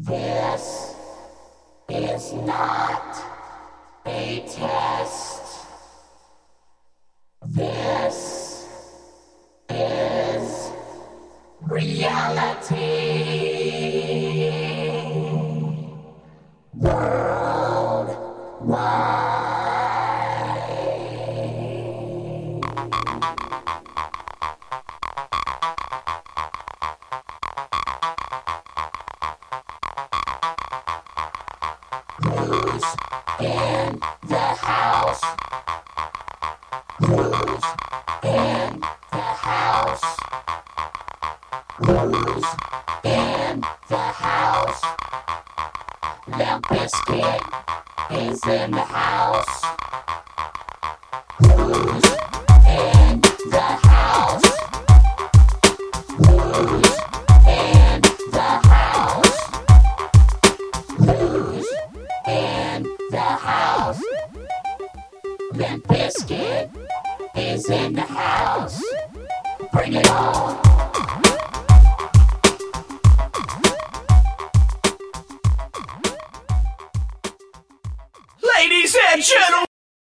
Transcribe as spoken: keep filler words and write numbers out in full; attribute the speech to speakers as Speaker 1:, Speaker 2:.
Speaker 1: This is not a test. This is reality. Worldwide. Who's in the house? Who's in the house? Who's in the house? Limp Bizkit is in the house. Who's in the house? Who's in the house? Who's in the house? Limp Bizkit is in the house. Bring it on.
Speaker 2: Ladies and gentlemen.